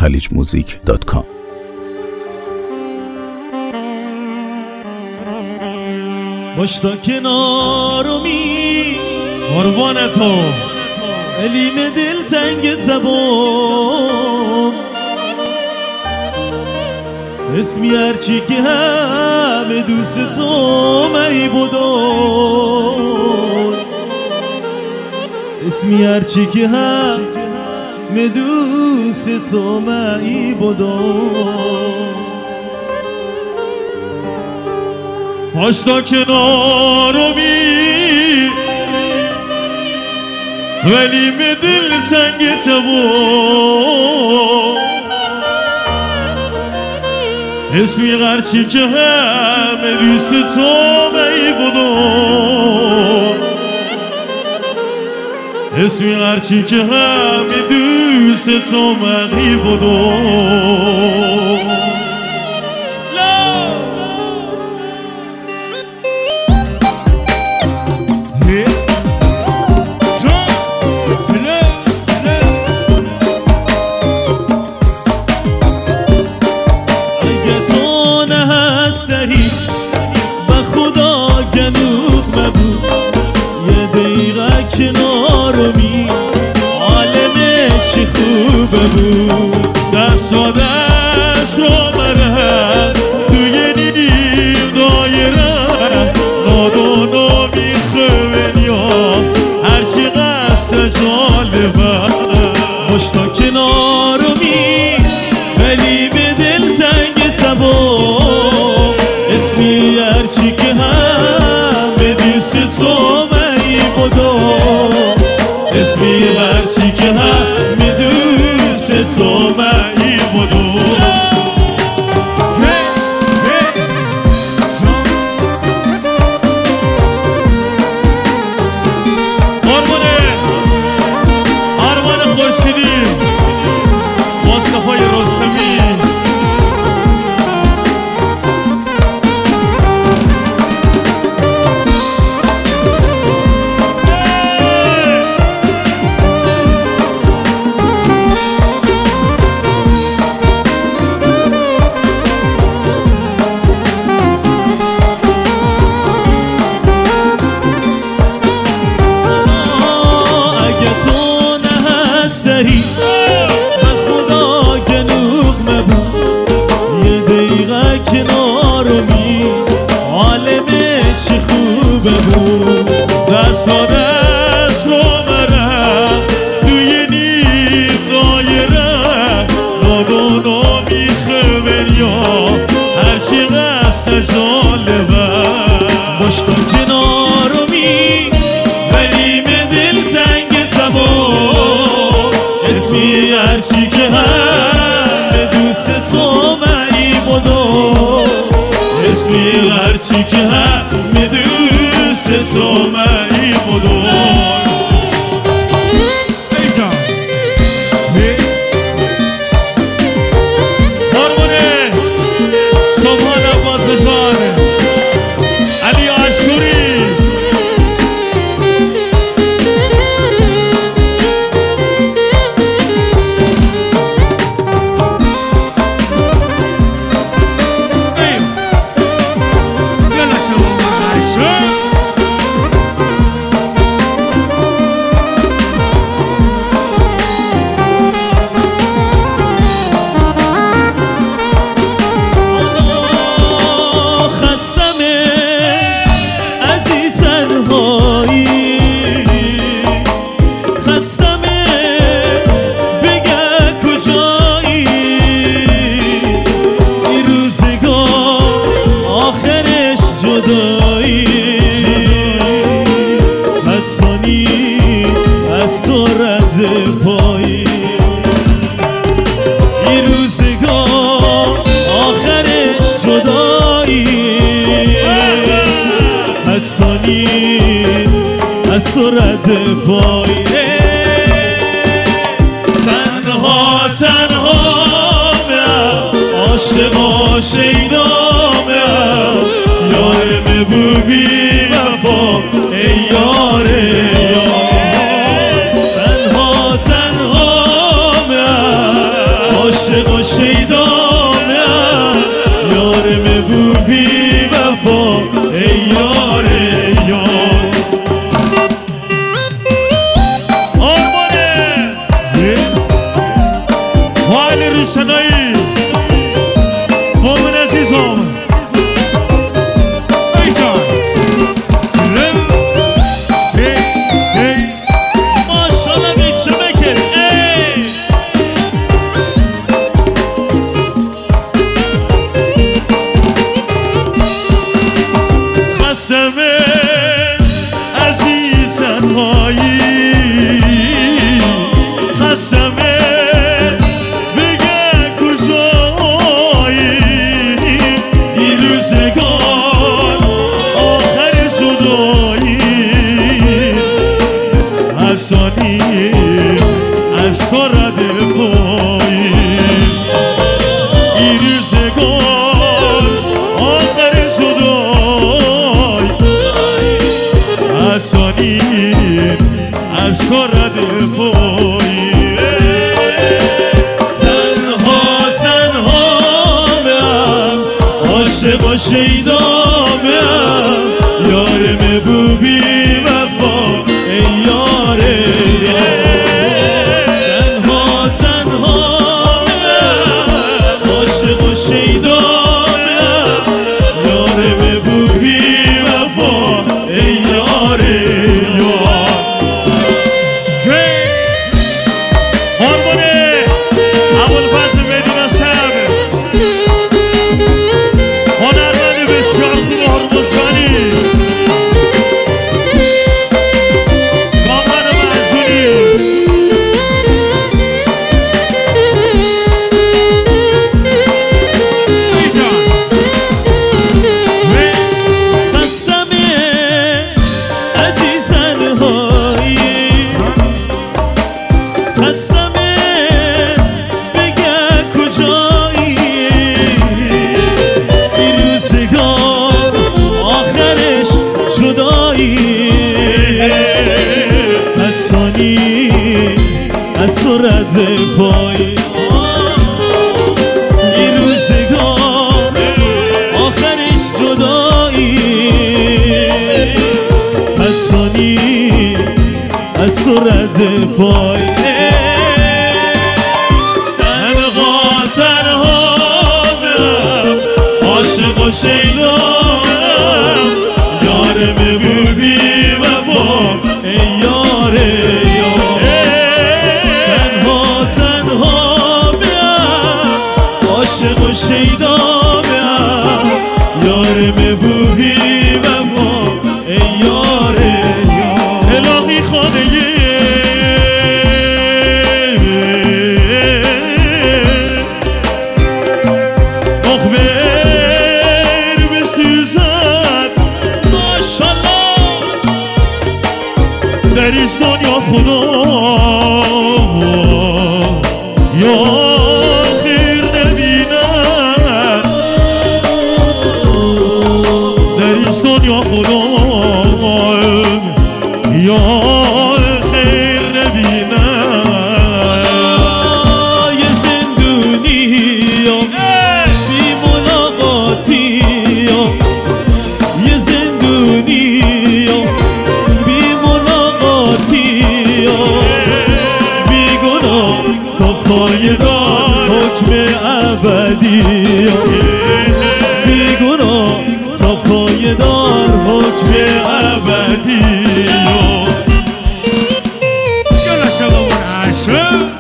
خلیجmusic.com. باش تا کنارمی قربان تو علیم دل تنگ زبان اسمی هرچی که همه دوست تو می بودن اسمی هرچی که همه دوست تو می بودن باش تا کنارمی ولی به دل تنگ تبا اسمی غرچی که همه دوست تو می بودن اسمی غرچی که همه دوست تو می بودن به خدا گنوق مبود یه دقیقه کنارمی عالمه چی خوبه بود دست و دست رو بره توی نیم دایره نادانا میخوین یا هرچی قصد جالبه باش تا کنارمی ولی به دل تنگ تبا اسمی هرچی که همه دوست تو می بودن اسمی هرچی که همه دوست تو می بودن آرمان خورشیدی مصطفی رستمی به خدا گنوق مبود یه دقیقه کنارمی عالمه چی خوبه بود دست و دست رو برم توی نیم دایره نادانا میخوین یا هرچی قصد جالبه باش تا کنارمی ولی به دل تنگ تبا اسمی هرچی که همه دوست تو می بودن اسمی هرچی که همه دوست تو می بودن هارمونه سبحان عباس جان علی عاشوری از تو رد پایی این روزگار آخرش جدایی حدسانی از تو رد پایی تنها تنها عاشق شیدامم یار ببوبی وفا ای یاره عاشق و شیدانم یارم بو بی وفا ای یار یار آرمانه وعلی روشنایی مومن عزیزم ای جان ماشالله میشه بکن خستمه از این تنهایی خستمه بگه کجایی این روزگار آخر جدایی حسانی از تو رد پایی این روزگار آخر جدایی حسانی از تو رد پایی عاشق و شیدامم یارم بو بی وفا ای یار تنها عاشق و شیدامم یارم بو بی وفا ای یار هرمونه ابوالفضل بدون سر هنرمند بسیار خوب هرمزگانی کامران معزونی خستمه از این تنهایی خستمه بگه کجایی این روزگار آخرش جدایی حسانی از تو رد پایی این روزگار آخرش جدایی حسانی از تو رد پایی تنها عاشق و شیدانم یارم بو بی وفا ای یار تنها عاشق و شیدانم یارم بو بی وفا ای یار الهی خانه در این دنیا خدا یا خیر نبینم در این دنیا خدا یا خیر نبینم یه زندونیم بی ملاقاتیم یه زندونیم بی گناه تا پایدار حکم ابدی بی گناه تا پایدار حکم ابدی گل عشقمون عشق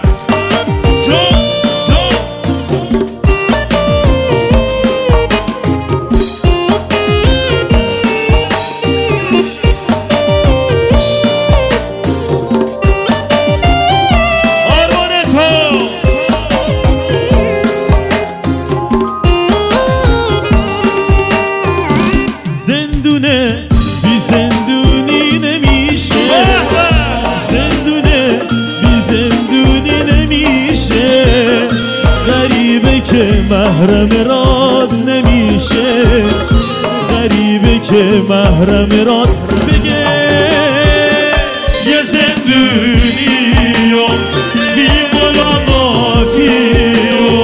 محرم راز نمیشه غریبه که محرم راز بگه یه زندونی و بی ملاقاتی و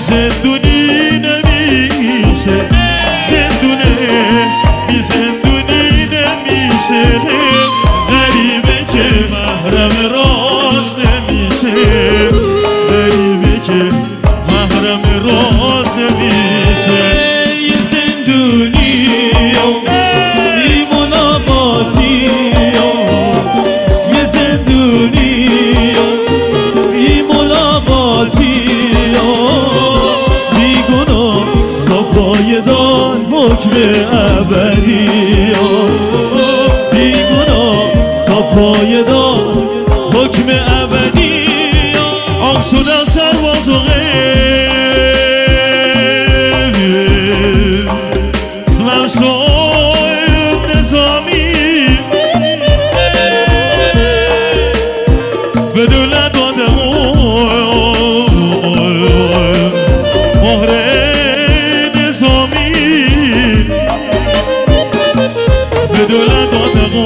زندونی نمیشه زندونه بی زندونی نمیشه غریبه که محرم راز نمیشه غریبه که محرم راز نمیشه یه زندونی بی ملاقاتی یه زندونی بی ملاقاتی بی گناه صفای دار حکم ابدی بی گناه صفای دار حکم ابدی آق شدن سرباز و اسمم شاید نظامی به دولت دادم مهر نظامی به دولت دادم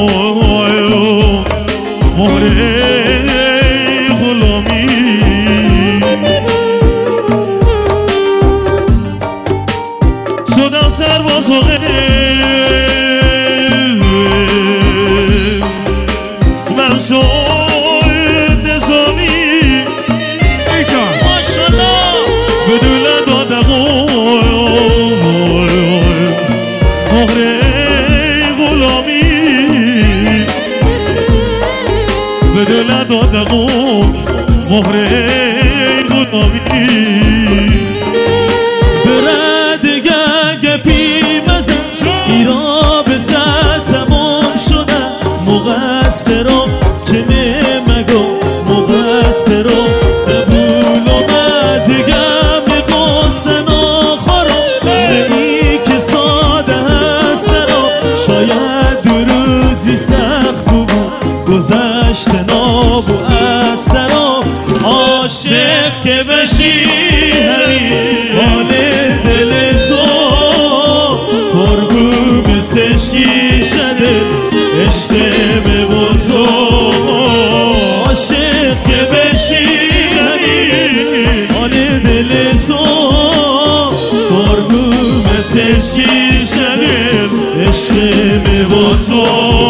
مهر غلامی شدم سرباز و اسمم شاید نظامی ماشالله به دولت دادم مهر غلامی به دولت دادم مهر غلامی برادگه پیمزه ایرا به تمام شده مقصرا که نمگو مقصرا قبول اومدگم قصه ناخورا نمی که ساده هست را شاید دو روزی سخت بود گذشت ناب و اثرا عاشق که بشی حال دل تو پرگو مثل شیشه عشق به تو عاشق که بشی حال دل تو پرگو مثل شیشه عشق به تو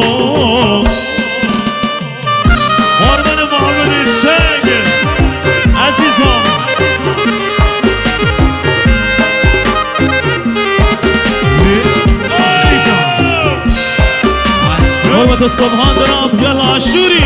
آرمان محمدی سنگ عزیزان حرمت سبحان دارم یلا عاشوری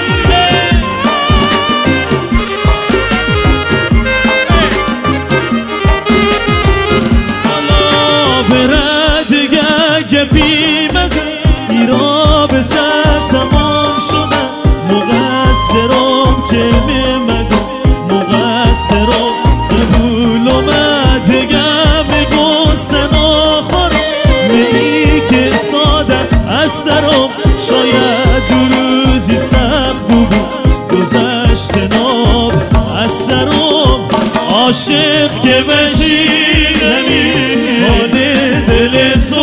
حالا برادگه پیمزه ایرا به تمام شدن مقصرام که نمگو مقصرام قبول اومدگم قصه ناخورم نمی که ساده از سرام شاید دو روزی سخت بود گذشت ناب از سرام عاشق که بشی حال دل تو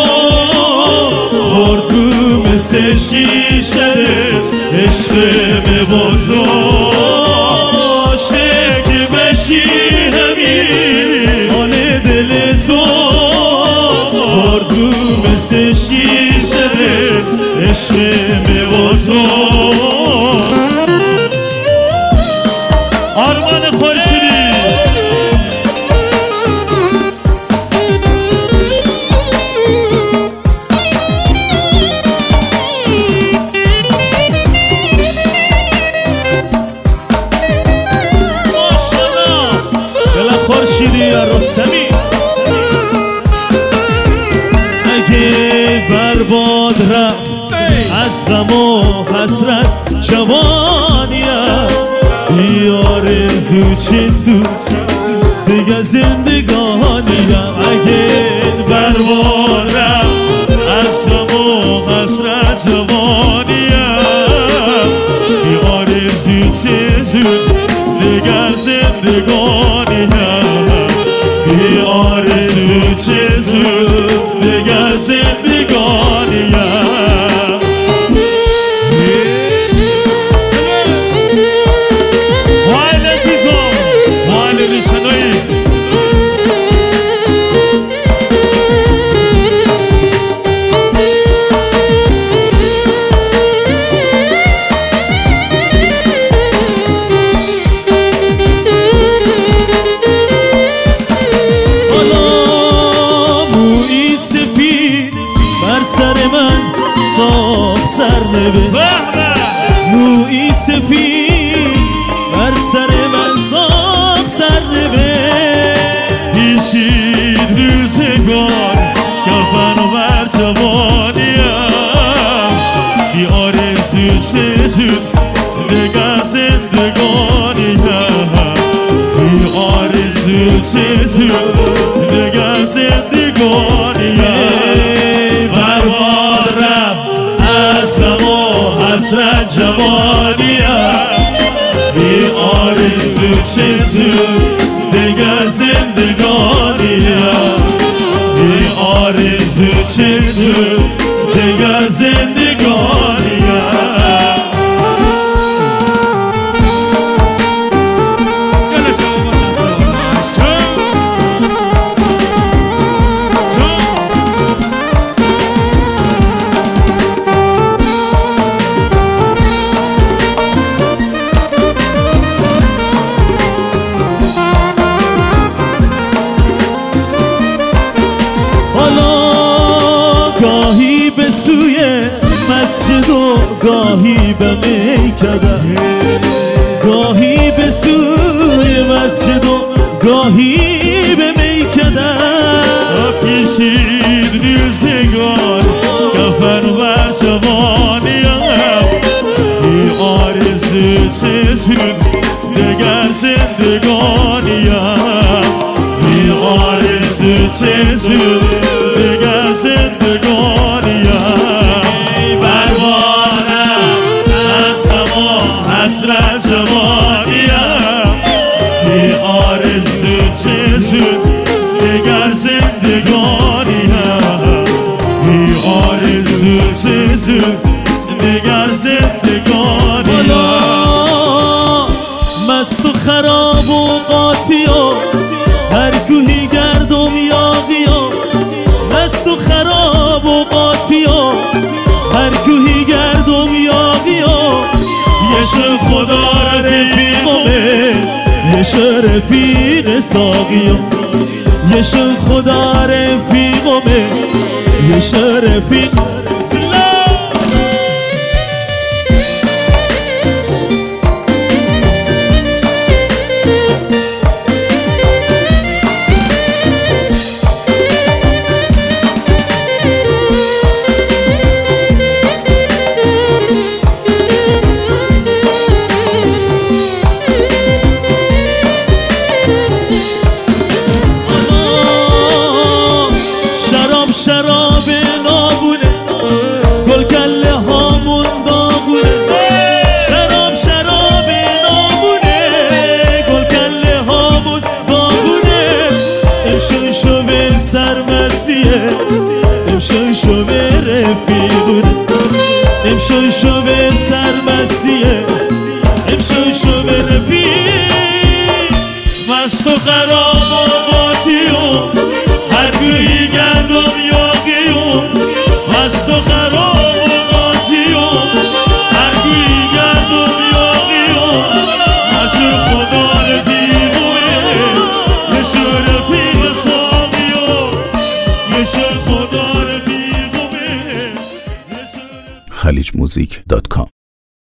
پرگو مثل شیشه عشق به تو عاشق که بشی حال دل تو پرگو مثل شیشه عشق به تو آرمان خورشیدی ماشالله دل خورشیدی رستمی اگه برباد رفت از غم و حسرت جوانیم بی آرزو چه سود دیگه زندگانیم اگه برباد رفت از غم و حسرت جوانیم بی آرزو چه سود دیگر زندگانیم بی آرزو چه سود دیگر زندگانیم وای عزیزم وای نشنایی زود دگر زندگانیم برباد رفت از غم و حسرت جوانیم بی آرزو چه زود دگر زندگانیم بی آرزو چه زود دگر زندگانیم گاهی به سوی مسجد و گاهی به میکده گاهی به سوی مسجد و گاهی به میکده پیشید روزگار کفن و جوانیم بی آرزو چه زود دگر زندگانیم بی آرزو چه زود دگر زندگانیم بربادم از غم و حسرت جوانیم بی آرزو چه زود دگر زندگانیم بی آرزو چه زود دگر زندگانیم مست و خراب و قاطی و هر کوهی گردم یاغی و مست و خراب و قاطی و هر کوهی گردم یاغی و یه خدا رفیقمه یه رفیق ساقی و یه خدا رفیقمه یه رفیق شراب نابونه گل کله هامون داغونه شراب نابونه گل کله هامون داغونه امشون شو به سرمستیه امشون شو به رفیقونه امشون شو به سرمستیه امشون شو به رفیق مست و خراب و قاطیون هر گویی گردم یاقیون مست و خراب و قاطیون هر گویی گردم یاقیون از خدا رفیقوه یه رفیق ساقیون یه خدا رفیقوه خلیجmusic.com